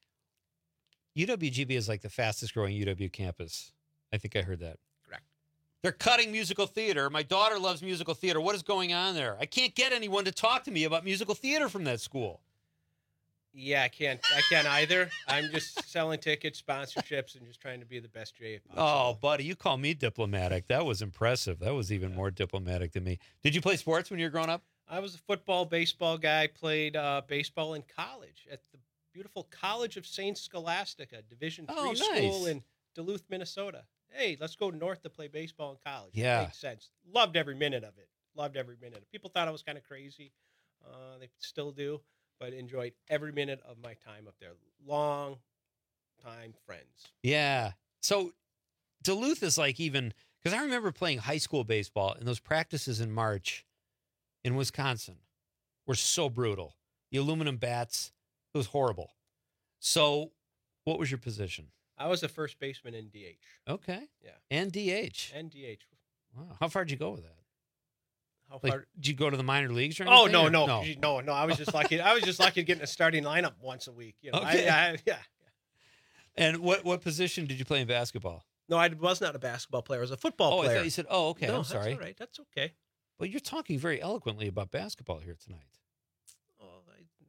UWGB is like the fastest growing UW campus. I think I heard that. Correct. They're cutting musical theater. My daughter loves musical theater. What is going on there? I can't get anyone to talk to me about musical theater from that school. Yeah, I can't either. I'm just selling tickets, sponsorships, and just trying to be the best GA possible. Oh, buddy, you call me diplomatic. That was impressive. That was even more diplomatic than me. Did you play sports when you were growing up? I was a football, baseball guy, played baseball in college at the beautiful College of St. Scholastica, Division III school in Duluth, Minnesota. Hey, let's go north to play baseball in college. Yeah. It made sense. Loved every minute of it. People thought I was kind of crazy. They still do, but enjoyed every minute of my time up there. Long time friends. Yeah. So Duluth is like even, because I remember playing high school baseball, and those practices in March in Wisconsin were so brutal. The aluminum bats, it was horrible. So what was your position? I was a first baseman in DH. Okay. Yeah. And DH. Wow. How far did you go with that? How far? Did you go to the minor leagues or anything? Oh, no. I was just lucky. I was just lucky to get in a starting lineup once a week. You know? Okay. Yeah. And what position did you play in basketball? No, I was not a basketball player. I was a football player. I thought you said, okay. No, I'm sorry. That's all right. That's okay. Well, you're talking very eloquently about basketball here tonight. Oh,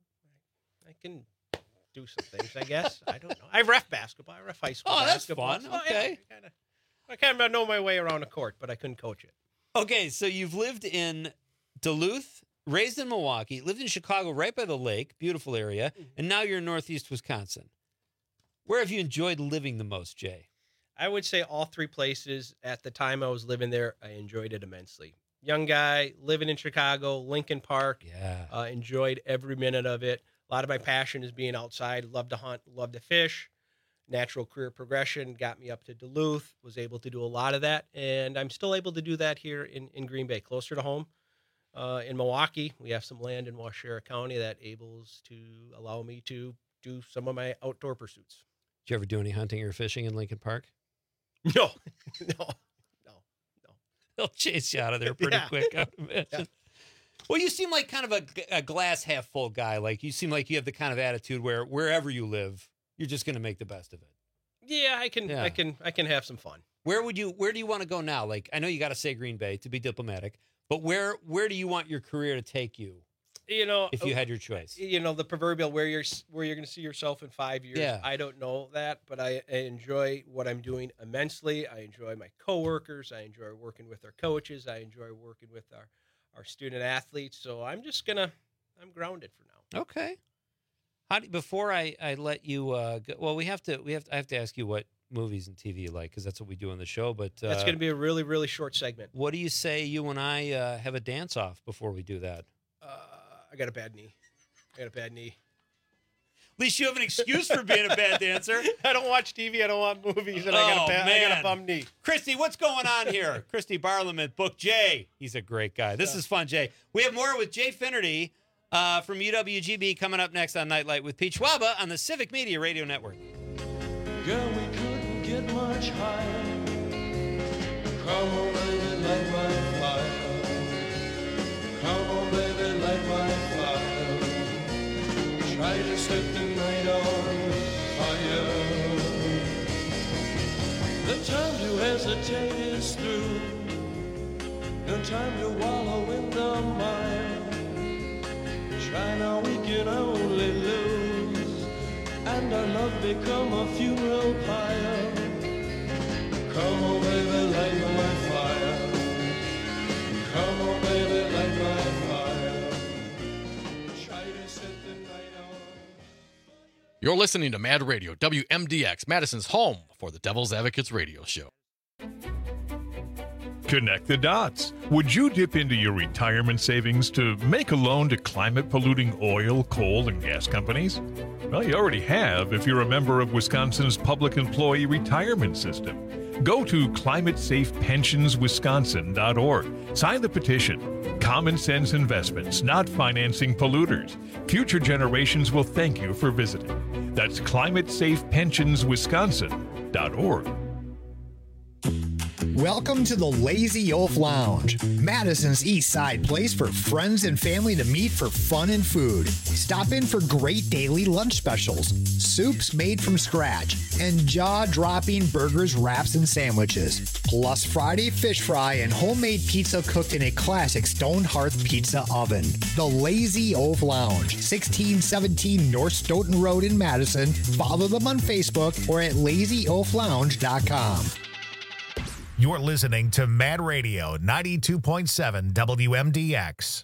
I can do some things, I guess. I don't know. I ref basketball. I ref high school basketball. That's fun. Okay. Yeah, I kind of know my way around a court, but I couldn't coach it. Okay, so you've lived in Duluth, raised in Milwaukee, lived in Chicago right by the lake, beautiful area, and now you're in Northeast Wisconsin. Where have you enjoyed living the most, Jay? I would say all three places. At the time I was living there, I enjoyed it immensely. Young guy, living in Chicago, Lincoln Park. Yeah. Enjoyed every minute of it. A lot of my passion is being outside. Love to hunt, love to fish. Natural career progression got me up to Duluth. Was able to do a lot of that, and I'm still able to do that here in Green Bay, closer to home. In Milwaukee, we have some land in Waushara County that enables to allow me to do some of my outdoor pursuits. Did you ever do any hunting or fishing in Lincoln Park? No. They'll chase you out of there pretty quick, I would imagine. Yeah. Well, you seem like kind of a glass half full guy. Like you seem like you have the kind of attitude where wherever you live, you're just going to make the best of it. Yeah, I can have some fun. Where do you want to go now? Like, I know you got to say Green Bay to be diplomatic, but where do you want your career to take you? You know, if you had your choice, you know, the proverbial where you're going to see yourself in 5 years. Yeah. I don't know that, but I enjoy what I'm doing immensely. I enjoy my coworkers. I enjoy working with our coaches. I enjoy working with our student athletes. So I'm grounded for now. Okay. Before I let you go, well, I have to ask you what movies and TV you like, because that's what we do on the show. But that's going to be a really, really short segment. What do you say you and I have a dance off before we do that? I got a bad knee. At least you have an excuse for being a bad dancer. I don't watch TV. I don't watch movies, and I got a bum knee. Christy, what's going on here? Christy Barlaman, book Jay. He's a great guy. This is fun, Jay. We have more with Jay Finnerty from UWGB coming up next on Nightlight with Pete Schwaba on the Civic Media Radio Network. Girl, we couldn't get much higher. Come on, baby, light my fire. Come on, baby, light my fire. Try to set the night on fire. The time to hesitate is through. No time to wallow in the mire. Try now, we can only lose, and our love become a funeral pyre. Come on, baby, light my fire. Come on, baby, light my fire. You're listening to Mad Radio, WMDX, Madison's home for the Devil's Advocates radio show. Connect the dots. Would you dip into your retirement savings to make a loan to climate-polluting oil, coal, and gas companies? Well, you already have if you're a member of Wisconsin's Public Employee Retirement System. Go to climatesafepensionswisconsin.org. Sign the petition. Common sense investments, not financing polluters. Future generations will thank you for visiting. That's climatesafepensionswisconsin.org. Welcome to the Lazy Oaf Lounge, Madison's East Side place for friends and family to meet for fun and food. Stop in for great daily lunch specials, soups made from scratch, and jaw-dropping burgers, wraps, and sandwiches. Plus Friday fish fry and homemade pizza cooked in a classic stone hearth pizza oven. The Lazy Oaf Lounge, 1617 North Stoughton Road in Madison. Follow them on Facebook or at lazyoaflounge.com. You're listening to Mad Radio 92.7 WMDX.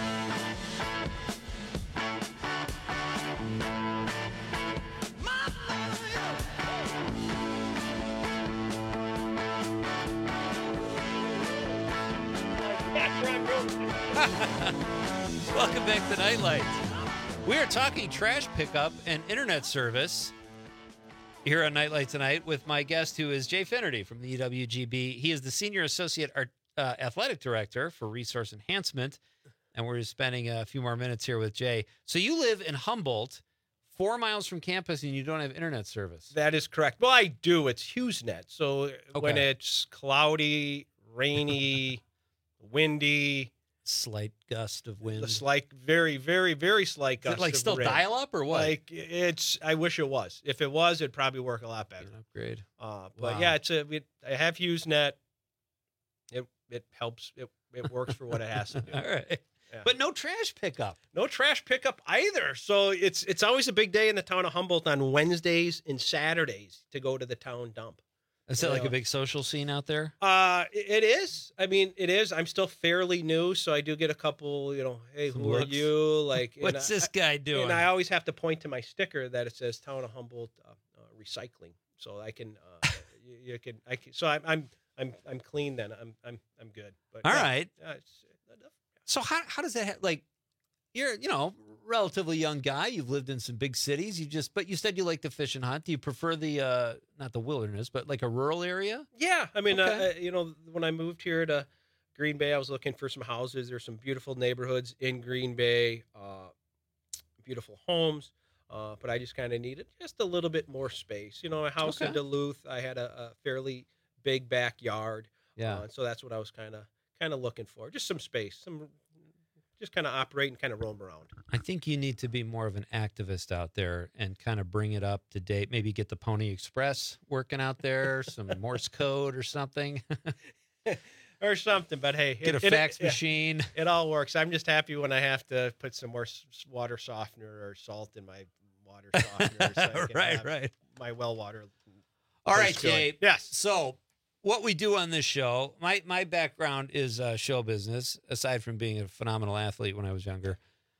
Welcome back to Nightlight. We are talking trash pickup and internet service here on Nightlight tonight with my guest, who is Jay Finnerty from the EWGB. He is the Senior Associate Athletic Director for Resource Enhancement, and we're spending a few more minutes here with Jay. So you live in Humboldt, 4 miles from campus, and you don't have internet service. That is correct. Well, I do. It's HughesNet. So when it's cloudy, rainy, windy, slight gust of wind, a slight, very, very, very slight gust. Is it like of still rain. dial up or what? Like I wish it was. If it was, it'd probably work a lot better. Upgrade. But Wow. yeah, I have HughesNet. It helps. It works for what it has to do. All right. Yeah. But no trash pickup. No trash pickup either. So it's always a big day in the town of Humboldt on Wednesdays and Saturdays to go to the town dump. Is that like a big social scene out there? It is. I mean, it is. I'm still fairly new, so I do get a couple, hey, who are you? Like, What's this guy doing? And I always have to point to my sticker that it says Town of Humboldt Recycling, so I can, so I'm clean then. I'm good. But All yeah, right. It's enough. So how does that you're relatively young guy. You've lived in some big cities. But you said you like to fish and hunt. Do you prefer the not the wilderness, but like a rural area? Yeah, I mean, Okay. when I moved here to Green Bay, I was looking for some houses. There's some beautiful neighborhoods in Green Bay, beautiful homes, but I just kind of needed just a little bit more space. A house in Duluth, I had a fairly big backyard. Yeah. So that's what I was kind of looking for, just some space, just kind of operate and kind of roam around. I think you need to be more of an activist out there and kind of bring it up to date. Maybe get the Pony Express working out there, some Morse code or something. Or something, but hey. Get a fax machine. It all works. I'm just happy when I have to put some more water softener or salt in my water softener. So I can have my well water. All right, taste good. Jay. Yes. So what we do on this show, my background is show business, aside from being a phenomenal athlete when I was younger.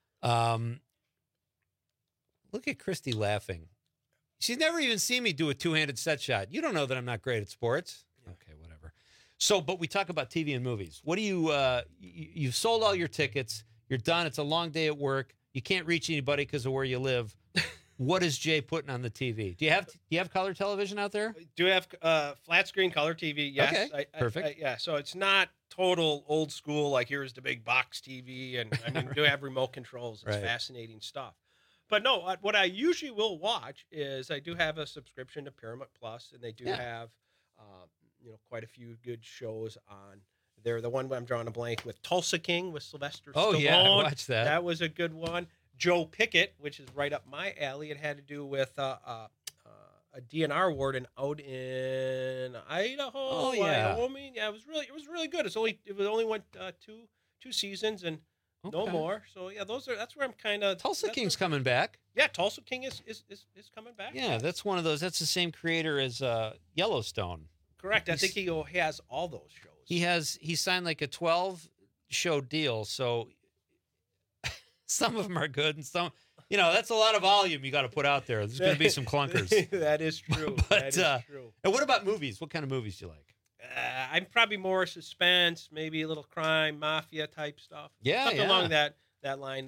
Look at Christy laughing. She's never even seen me do a two-handed set shot. You don't know that I'm not great at sports. Okay, whatever. So, but we talk about TV and movies. What do you, you've sold all your tickets. You're done. It's a long day at work. You can't reach anybody because of where you live. What is Jay putting on the TV? Do you have color television out there? Do have flat screen color TV? Yes. Okay, perfect. Yeah, so it's not total old school, like here's the big box TV, and I mean, we do have remote controls. It's fascinating stuff. But no, what I usually will watch is I do have a subscription to Paramount Plus, and they do have quite a few good shows on. They're the one I'm drawing a blank with Tulsa King with Sylvester Stallone. Oh yeah, I watched that. That was a good one. Joe Pickett, which is right up my alley. It had to do with a DNR warden out in Idaho. Oh yeah, Wyoming. Yeah, it was really good. It only went two seasons and no more. So yeah, that's where I'm kind of. Tulsa King's coming back. Yeah, Tulsa King is coming back. Yeah, that's one of those. That's the same creator as Yellowstone. Correct. I think he has all those shows. He signed like a 12 show deal, so some of them are good and some that's a lot of volume you got to put out there. There's going to be some clunkers. That is true. But, that is true. And what about movies? What kind of movies do you like? I'm probably more suspense, maybe a little crime, mafia type stuff. Yeah, something along that line.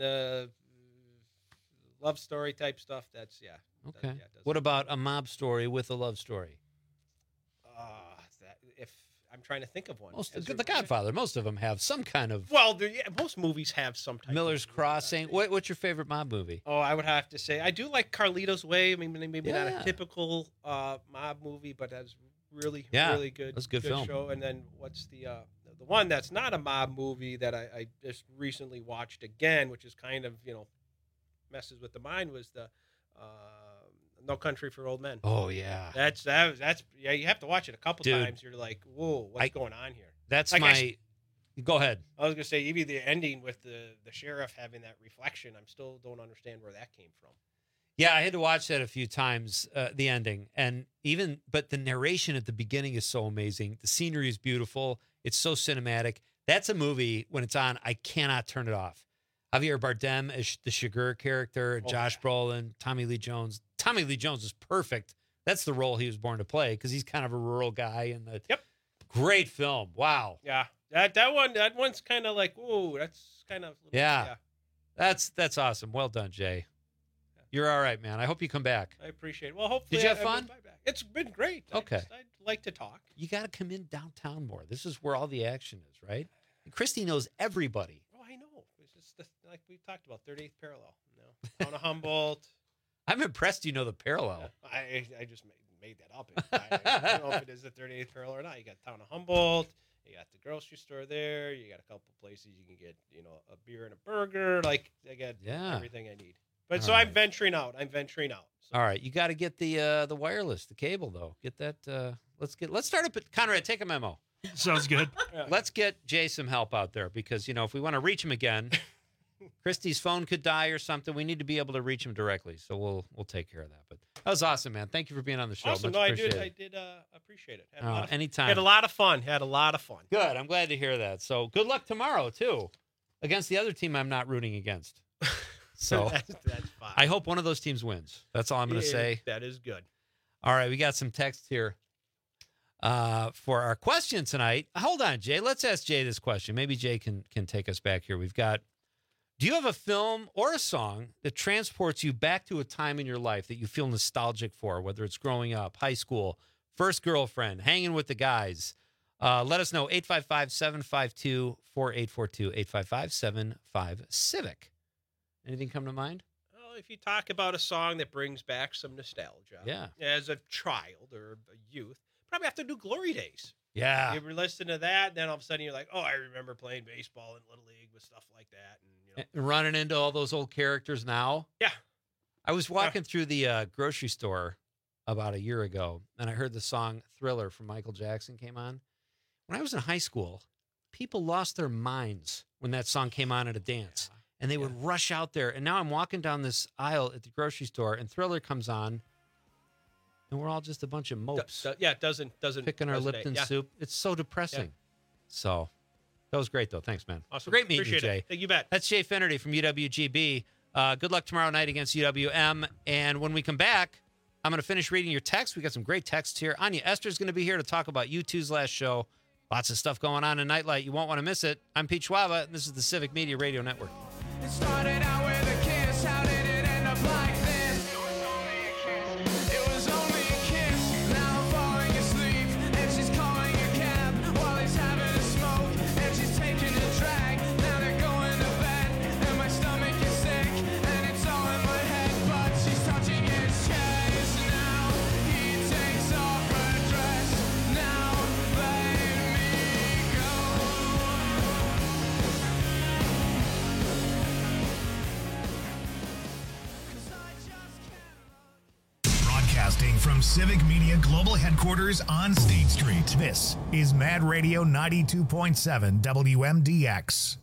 Love story type stuff. That's Okay. What about a mob story with a love story? If I'm trying to think of one. The Godfather. Most of them have some kind of. Well, most movies have some type. Miller's Crossing. What's your favorite mob movie? Oh, I would have to say I do like Carlito's Way. I mean, maybe not a typical mob movie, but that's really good. That's a good film. Show. And then what's the one that's not a mob movie that I just recently watched again, which is kind of messes with the mind, was the No Country for Old Men. Oh yeah, that's you have to watch it a couple times. You're like, whoa, what's going on here? That's like go ahead. I was gonna say even the ending with the sheriff having that reflection. I'm still don't understand where that came from. Yeah, I had to watch that a few times. The ending, but the narration at the beginning is so amazing. The scenery is beautiful. It's so cinematic. That's a movie when it's on, I cannot turn it off. Javier Bardem as the Chigurh character, Josh Brolin, Tommy Lee Jones. Tommy Lee Jones is perfect. That's the role he was born to play because he's kind of a rural guy. Great film. Wow. Yeah, that one's kind of like, ooh, that's kind of. Yeah. That's awesome. Well done, Jay. You're all right, man. I hope you come back. I appreciate it. Well, hopefully. Did you have fun? It's been great. Okay. I'd like to talk. You got to come in downtown more. This is where all the action is, right? And Christy knows everybody. Oh, I know. It's just like we talked about, 38th parallel. Town of Humboldt. I'm impressed you know the parallel. I just made that up. I don't know if it is the 38th parallel or not. You got Town of Humboldt. You got the grocery store there. You got a couple places you can get, a beer and a burger. Like, I got everything I need. But all right. I'm venturing out. So. All right, you got to get the wireless, the cable though. Get that. Let's start up at Conrad. Take a memo. Sounds good. Let's get Jay some help out there because if we want to reach him again, Christy's phone could die or something. We need to be able to reach him directly. So we'll take care of that. But that was awesome, man. Thank you for being on the show. Awesome. Much appreciated. I did appreciate it. Anytime. Had a lot of fun. Good. I'm glad to hear that. So good luck tomorrow too, against the other team I'm not rooting against. So that's fine. I hope one of those teams wins. That's all I'm going to say. That is good. All right, we got some text here for our question tonight. Hold on, Jay. Let's ask Jay this question. Maybe Jay can take us back here. We've got, do you have a film or a song that transports you back to a time in your life that you feel nostalgic for, whether it's growing up, high school, first girlfriend, hanging with the guys? Let us know, 855-752-4842, 855-75-CIVIC. Anything come to mind? Well, if you talk about a song that brings back some nostalgia, as a child or a youth, probably have to do Glory Days. Yeah. You ever listen to that, then all of a sudden you're like, oh, I remember playing baseball in Little League with stuff like that. And running into all those old characters now. Yeah. I was walking through the grocery store about a year ago, and I heard the song Thriller from Michael Jackson came on. When I was in high school, people lost their minds when that song came on at a dance. Yeah. And they would rush out there. And now I'm walking down this aisle at the grocery store, and Thriller comes on, and we're all just a bunch of mopes. It doesn't picking our Lipton soup. It's so depressing. Yeah. So that was great, though. Thanks, man. Awesome. Great meeting you, Jay. You bet. That's Jay Finnerty from UWGB. Good luck tomorrow night against UWM. And when we come back, I'm going to finish reading your text. We got some great texts here. Anya Esther's going to be here to talk about U2's last show. Lots of stuff going on in Nightlight. You won't want to miss it. I'm Pete Schwaba, and this is the Civic Media Radio Network. It started out with a kiss. How did it end up like this? It was only a kiss. Now I'm falling asleep, and she's calling a cab while he's having a smoke, and she's taking a drag. Now they're going to bed, and my stomach is sick, and it's all in my head. But she's touching his chest. Now he takes off her dress. Now let me go. Broadcasting from Civic Media Global Headquarters on State Street. This is Mad Radio 92.7 WMDX.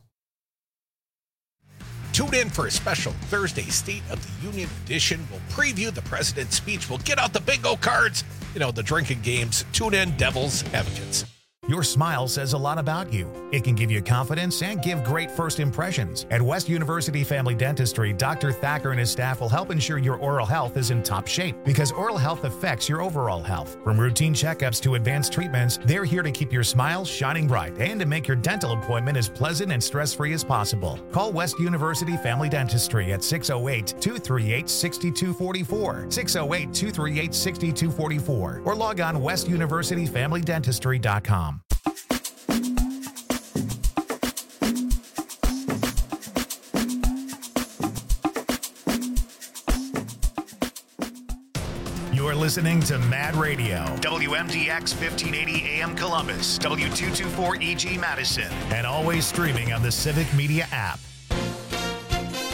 Tune in for a special Thursday State of the Union edition. We'll preview the president's speech. We'll get out the bingo cards, the drinking games. Tune in, Devil's Advocates. Your smile says a lot about you. It can give you confidence and give great first impressions. At West University Family Dentistry, Dr. Thacker and his staff will help ensure your oral health is in top shape, because oral health affects your overall health. From routine checkups to advanced treatments, they're here to keep your smile shining bright and to make your dental appointment as pleasant and stress-free as possible. Call West University Family Dentistry at 608-238-6244, 608-238-6244, or log on westuniversityfamilydentistry.com. You're listening to Mad Radio, WMDX 1580 AM Columbus, W224 EG Madison, and always streaming on the Civic Media app.